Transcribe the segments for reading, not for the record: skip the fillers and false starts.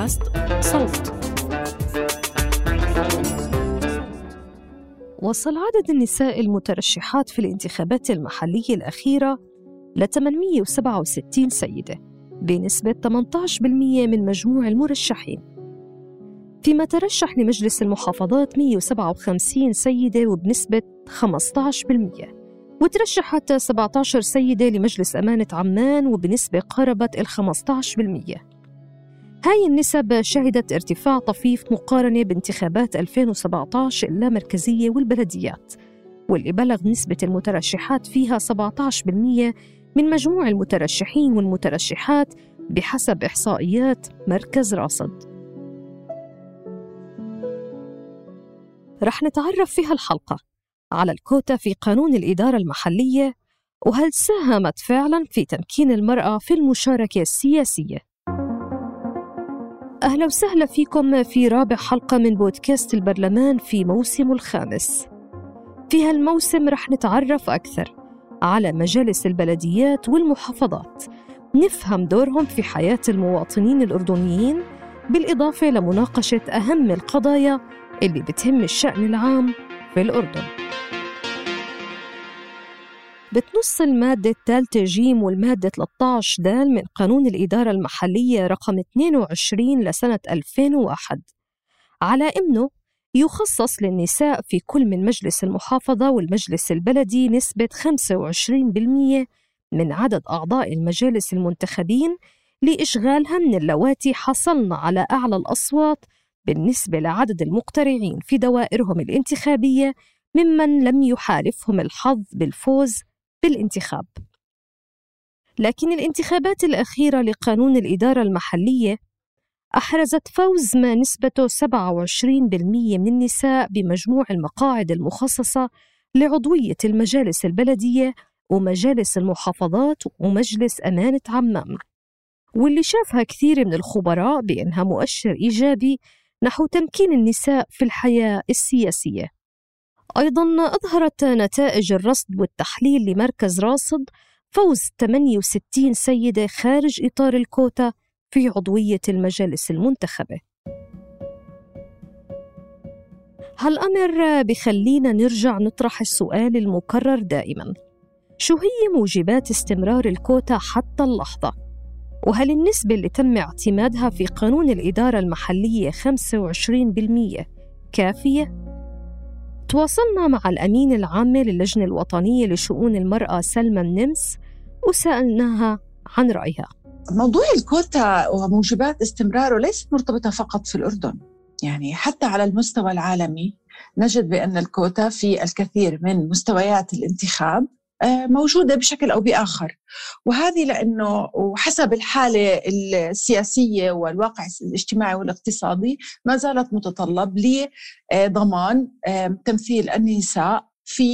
بودكاست صوت. وصل عدد النساء المترشحات في الانتخابات المحلية الأخيرة ل 867 سيدة بنسبة 18% من مجموع المرشحين، فيما ترشح لمجلس المحافظات 157 سيدة وبنسبة 15%، وترشحت 17 سيدة لمجلس أمانة عمان وبنسبة قربت 15%. هاي النسب شهدت ارتفاع طفيف مقارنة بانتخابات 2017 اللامركزية والبلديات، واللي بلغ نسبة المترشحات فيها 17% من مجموع المترشحين والمترشحات بحسب إحصائيات مركز راصد. رح نتعرف في هالحلقة على الكوتا في قانون الإدارة المحلية، وهل ساهمت فعلاً في تمكين المرأة في المشاركة السياسية. أهلا وسهلا فيكم في رابع حلقة من بودكاست البرلمان في موسمه الخامس. في هالموسم رح نتعرف أكثر على مجالس البلديات والمحافظات، نفهم دورهم في حياة المواطنين الأردنيين، بالإضافة لمناقشة أهم القضايا اللي بتهم الشأن العام في الأردن. بتنص المادة الثالثة جيم والمادة 13 دال من قانون الإدارة المحلية رقم 22 لسنة 2001 على إنه يخصص للنساء في كل من مجلس المحافظة والمجلس البلدي نسبة 25% من عدد أعضاء المجالس المنتخبين لإشغالها من اللواتي حصلن على أعلى الأصوات بالنسبة لعدد المقترعين في دوائرهم الانتخابية ممن لم يحالفهم الحظ بالفوز بالانتخاب. لكن الانتخابات الأخيرة لقانون الإدارة المحلية أحرزت فوز ما نسبته 27% من النساء بمجموع المقاعد المخصصة لعضوية المجالس البلدية ومجالس المحافظات ومجلس أمانة عمان، واللي شافها كثير من الخبراء بأنها مؤشر إيجابي نحو تمكين النساء في الحياة السياسية. أيضاً أظهرت نتائج الرصد والتحليل لمركز راصد فوز 68 سيدة خارج إطار الكوتا في عضوية المجالس المنتخبة. هالأمر بخلينا نرجع نطرح السؤال المكرر دائماً: شو هي موجبات استمرار الكوتا حتى اللحظة؟ وهل النسبة اللي تم اعتمادها في قانون الإدارة المحلية 25% كافية؟ تواصلنا مع الأمين العامة للجنة الوطنية لشؤون المرأة سلمى النمس وسألناها عن رأيها. موضوع الكوتا وموجبات استمراره ليست مرتبطة فقط في الأردن، يعني حتى على المستوى العالمي نجد بأن الكوتا في الكثير من مستويات الانتخاب موجودة بشكل أو بآخر، وهذه لأنه وحسب الحالة السياسية والواقع الاجتماعي والاقتصادي ما زالت متطلب لضمان تمثيل النساء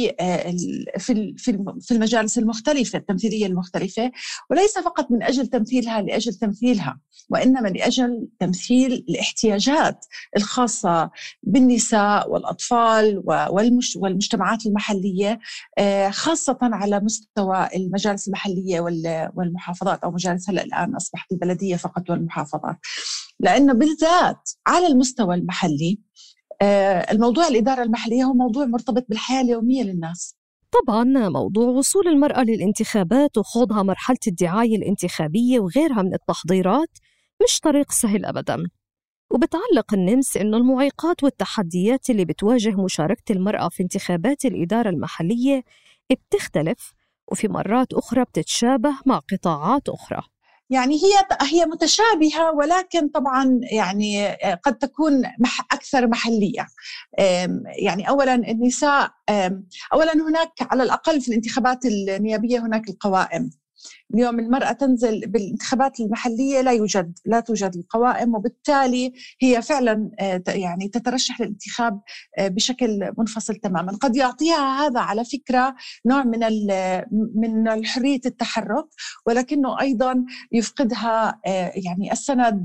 في المجالس المختلفة، التمثيلية المختلفة، وليس فقط من أجل تمثيلها لأجل تمثيلها، وإنما لأجل تمثيل الاحتياجات الخاصة بالنساء والأطفال والمجتمعات المحلية، خاصة على مستوى المجالس المحلية والمحافظات، أو مجالس هلأ الآن أصبحت البلدية فقط والمحافظات، لأنه بالذات على المستوى المحلي الموضوع الإدارة المحلية هو موضوع مرتبط بالحياة اليومية للناس. طبعاً موضوع وصول المرأة للانتخابات وخوضها مرحلة الدعاية الانتخابية وغيرها من التحضيرات مش طريق سهل أبداً، وبتعلق النمس إنه المعيقات والتحديات اللي بتواجه مشاركة المرأة في انتخابات الإدارة المحلية بتختلف، وفي مرات أخرى بتتشابه مع قطاعات أخرى. يعني هي متشابهة، ولكن طبعا يعني قد تكون أكثر محلية. يعني أولا النساء، أولا هناك على الأقل في الانتخابات النيابية هناك القوائم. اليوم المرأة تنزل بالانتخابات المحلية لا توجد القوائم، وبالتالي هي فعلا يعني تترشح للانتخاب بشكل منفصل تماما. قد يعطيها هذا على فكرة نوع من الحرية التحرك، ولكنه أيضا يفقدها يعني السند،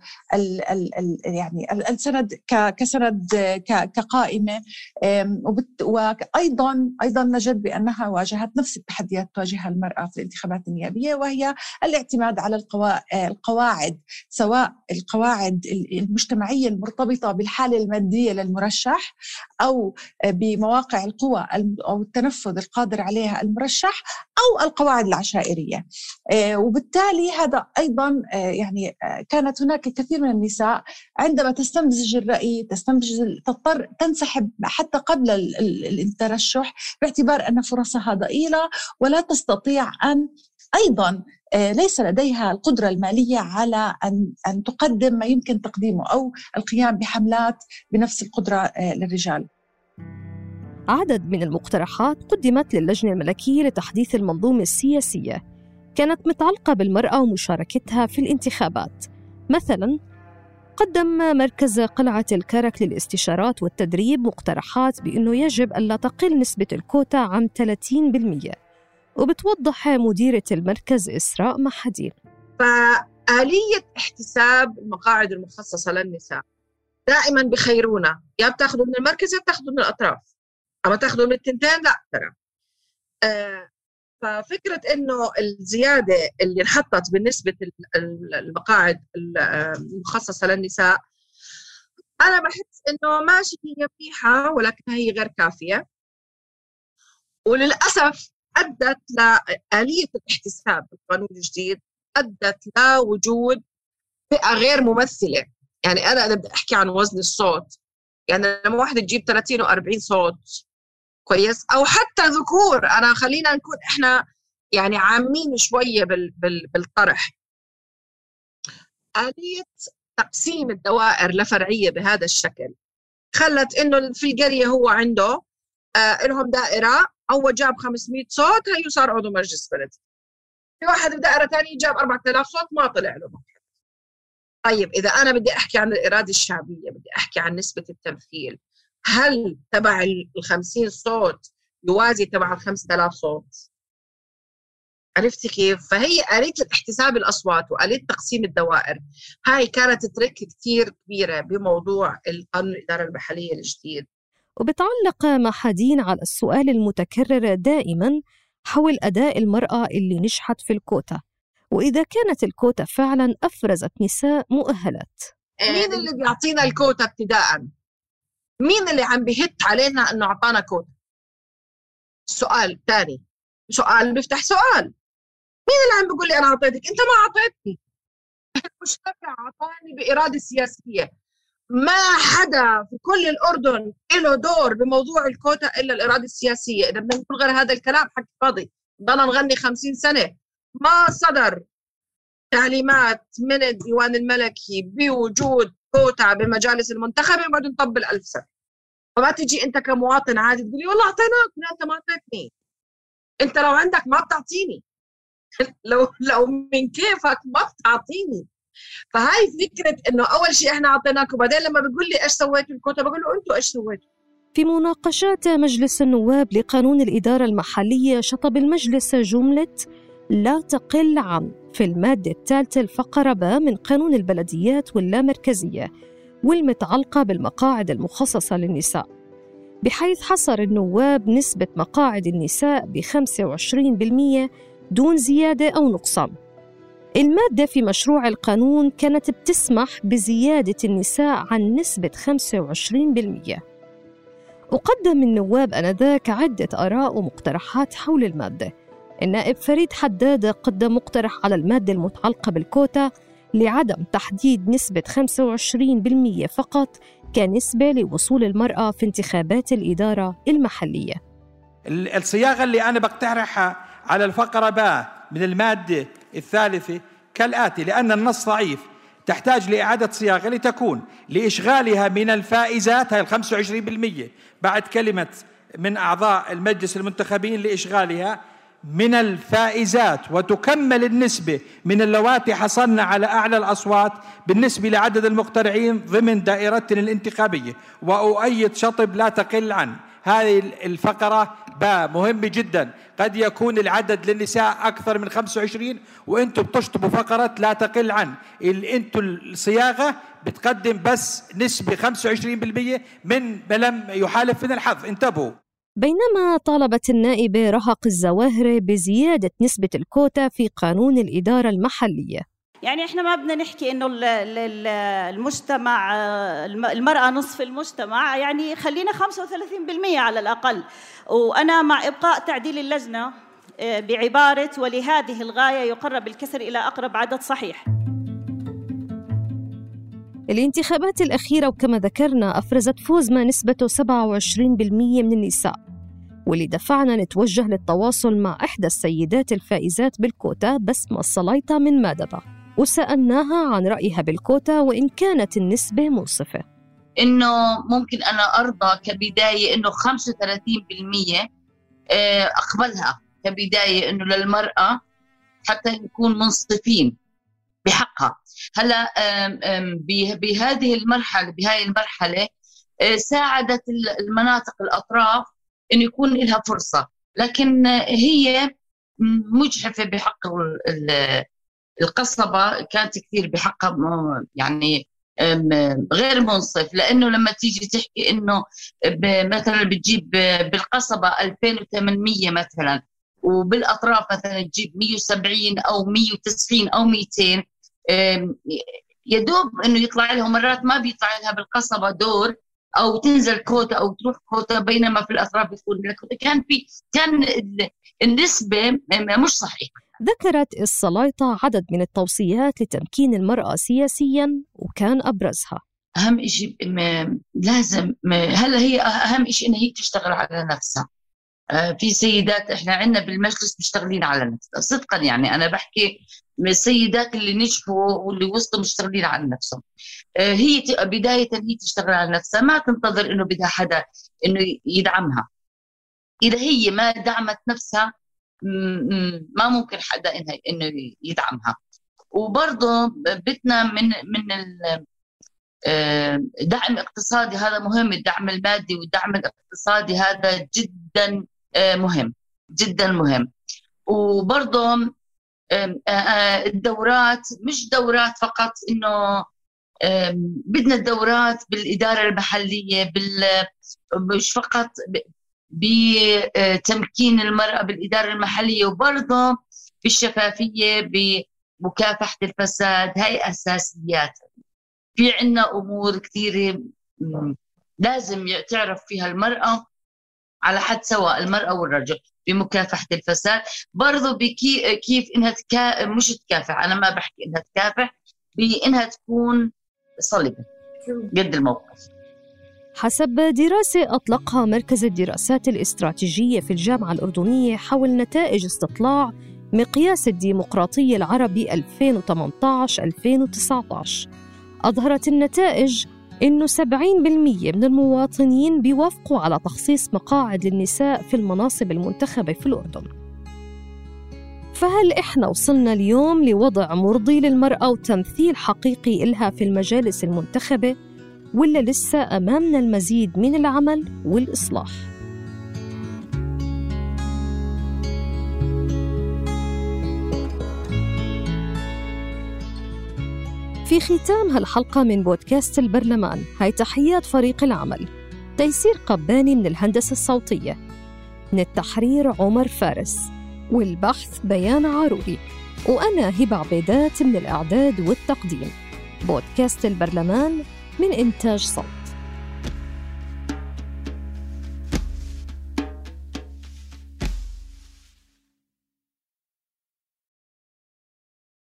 يعني السند كسند كقائمة. وأيضا نجد بأنها واجهت نفس التحديات تواجهها المرأة في الانتخابات المحكمات النيابية، وهي الاعتماد على القواعد، سواء القواعد المجتمعية المرتبطة بالحالة المادية للمرشح أو بمواقع القوى أو التنفذ القادر عليها المرشح أو القواعد العشائرية. وبالتالي هذا أيضا يعني كانت هناك كثير من النساء عندما تستمزج الرأي تضطر تنسحب حتى قبل الترشح باعتبار أن فرصها ضئيلة، ولا تستطيع أن أيضا ليس لديها القدرة المالية على أن تقدم ما يمكن تقديمه أو القيام بحملات بنفس القدرة للرجال. عدد من المقترحات قدمت للجنة الملكية لتحديث المنظومة السياسية كانت متعلقة بالمرأة ومشاركتها في الانتخابات. مثلاً قدم مركز قلعة الكرك للاستشارات والتدريب مقترحات بأنه يجب ألا تقل نسبة الكوتا عن 30%، وبتوضح مديرة المركز إسراء محدين. فآلية احتساب المقاعد المخصصة للنساء دائما بخيرونا، يا بتاخذوا من المركز يا بتاخذوا من الأطراف، أما تاخذوا من التنتين لا ترى. ففكرة إنه الزيادة اللي انحطت بالنسبة المقاعد المخصصة للنساء أنا بحس إنه ماشي هي منيحة، ولكن هي غير كافية، وللأسف أدت لآلية الاحتساب القانون الجديد أدت لوجود فئة غير ممثلة. يعني أنا بدي أحكي عن وزن الصوت، يعني لما واحدة تجيب 30 و40 صوت كويس، أو حتى ذكور، أنا خلينا نكون إحنا يعني عامين شوية بالطرح. آلية تقسيم الدوائر لفرعية بهذا الشكل خلت إنه في القرية هو عنده لهم دائرة، أول جاب 500 صوت هي صار عضو مجلس بلدي، في واحد بدائرة تانية جاب 4000 صوت ما طلع له. طيب إذا أنا بدي أحكي عن الإرادة الشعبية، بدي أحكي عن نسبة التمثيل، هل تبع 50 صوت يوازي تبع 5000 صوت؟ عرفتي كيف؟ فهي آلية احتساب الأصوات وآلية تقسيم الدوائر هاي كانت ترك كتير كبيرة بموضوع القانون الإدارة المحلية الجديد. وبتعلق محدين على السؤال المتكرر دائما حول أداء المرأة اللي نجحت في الكوتا، وإذا كانت الكوتا فعلا أفرزت نساء مؤهلات. مين اللي بيعطينا الكوتا ابتداءً؟ مين اللي عم بيهت علينا أنه أعطانا كوتا؟ السؤال تاني، سؤال بيفتح سؤال، مين اللي عم بيقول لي أنا أعطيتك؟ أنت ما أعطيتني. المشرع أعطاني بإرادة سياسية. ما حدا في كل الأردن له دور بموضوع الكوتا إلا الإرادة السياسية. إذا بدنا نقول غير هذا الكلام حكي فاضي، ضلنا نغني 50 سنة. ما صدر تعليمات من الديوان الملكي بوجود كوتا بمجالس المنتخبة وبعد نطبل 1000 سنة. فما تجي أنت كمواطن عادي تقولي والله أعطيناك، لا أنت ما أعطيتني. أنت لو عندك ما بتعطيني، لو من كيفك ما بتعطيني. فهاي فكرة إنه أول شيء إحنا أعطيناك، وبعدين لما بيقول لي إيش سويتوا الكوتا بقول له أنتوا إيش سويتوا. في مناقشات مجلس النواب لقانون الإدارة المحلية شطب المجلس جملة لا تقل عن في المادة الثالثة الفقرة ب من قانون البلديات واللامركزية والمتعلقة بالمقاعد المخصصة للنساء، بحيث حصر النواب نسبة مقاعد النساء ب25% دون زيادة أو نقصان. المادة في مشروع القانون كانت بتسمح بزيادة النساء عن نسبة 25%. وقدم النواب آنذاك عدة آراء ومقترحات حول المادة. النائب فريد حداد قدم مقترح على المادة المتعلقة بالكوتا لعدم تحديد نسبة 25% فقط كنسبة لوصول المرأة في انتخابات الإدارة المحلية. الصياغة اللي أنا بقترحها على الفقرة ب من المادة الثالثة كالآتي: لأن النص ضعيف تحتاج لإعادة صياغة لتكون لإشغالها من الفائزات، هاي 25% بعد كلمة من أعضاء المجلس المنتخبين، لإشغالها من الفائزات، وتكمل النسبة من اللواتي حصلنا على أعلى الأصوات بالنسبة لعدد المقترعين ضمن دائرتنا الانتخابية، وأؤيد شطب لا تقل عن. هذه الفقرة مهمة جدا، قد يكون العدد للنساء أكثر من 25 وإنتم بتشطبوا فقرة لا تقل عن. إنتم الصياغة بتقدم بس نسبة 25% من لم يحالف من الحظ. انتبهوا. بينما طالبت النائبة رهق الزواهري بزيادة نسبة الكوتا في قانون الإدارة المحلية. يعني إحنا ما بدنا نحكي إنه المجتمع المرأة نصف المجتمع، يعني خلينا 35% على الأقل. وأنا مع إبقاء تعديل اللجنة بعبارة ولهذه الغاية يقرب الكسر إلى أقرب عدد صحيح. الانتخابات الأخيرة وكما ذكرنا أفرزت فوز ما نسبته 27% من النساء، واللي دفعنا نتوجه للتواصل مع إحدى السيدات الفائزات بالكوتا بسمة السليطة من مادبة، وسألناها عن رأيها بالكوتا وإن كانت النسبة منصفة. إنه ممكن أنا أرضى كبداية إنه 35% أقبلها كبداية إنه للمرأة حتى نكون منصفين بحقها. هلا بهذه المرحلة ساعدت المناطق الأطراف إنه يكون لها فرصة، لكن هي مجحفة بحق القصبة، كانت كثير بحقها يعني غير منصف، لأنه لما تيجي تحكي إنه مثلا بتجيب بالقصبة 2800 مثلا وبالأطراف مثلا تجيب 170 أو 190 أو 200، يدوب إنه يطلع لهم، مرات ما بيطلع لها بالقصبة دور أو تنزل كوتا أو تروح كوتا، بينما في الأطراف بتكون الكوتا. كان النسبة مش صحيحة. ذكرت السليطة عدد من التوصيات لتمكين المرأة سياسياً، وكان أبرزها أهم شيء لازم هلا هي أهم شيء إنها هي تشتغل على نفسها. في سيدات إحنا عندنا بالمجلس مشتغلين على نفسها صدقاً، يعني أنا بحكي من السيدات اللي نجحوا واللي وصلوا مشتغلين على نفسهم. هي بداية هي تشتغل على نفسها، ما تنتظر إنه بدها حدا إنه يدعمها. إذا هي ما دعمت نفسها ما ممكن حدا إنه يدعمها. وبرضه بدنا من دعم اقتصادي، هذا مهم. الدعم المادي والدعم الاقتصادي هذا جدا مهم جدا مهم. وبرضه الدورات مش دورات فقط، إنه بدنا الدورات بالإدارة المحلية، مش فقط بتمكين المرأة بالإدارة المحلية، وبرضه بالشفافية بمكافحة الفساد. هاي أساسيات. في عنا أمور كثيرة لازم تعرف فيها المرأة على حد سواء، المرأة والرجل، بمكافحة الفساد. برضو كيف إنها مش تكافح، أنا ما بحكي إنها تكافح، بإنها تكون صلبة قد الموقف. حسب دراسة أطلقها مركز الدراسات الاستراتيجية في الجامعة الأردنية حول نتائج استطلاع مقياس الديمقراطية العربي 2018-2019، أظهرت النتائج إنه 70% من المواطنين بيوافقوا على تخصيص مقاعد للنساء في المناصب المنتخبة في الأردن. فهل إحنا وصلنا اليوم لوضع مرضي للمرأة وتمثيل حقيقي إلها في المجالس المنتخبة، ولا لسه أمامنا المزيد من العمل والإصلاح؟ في ختام هالحلقة من بودكاست البرلمان، هاي تحيات فريق العمل: تيسير قباني من الهندسة الصوتية، من التحرير عمر فارس، والبحث بيان عاروري، وأنا هبة عبيدات من الإعداد والتقديم. بودكاست البرلمان من إنتاج صوت.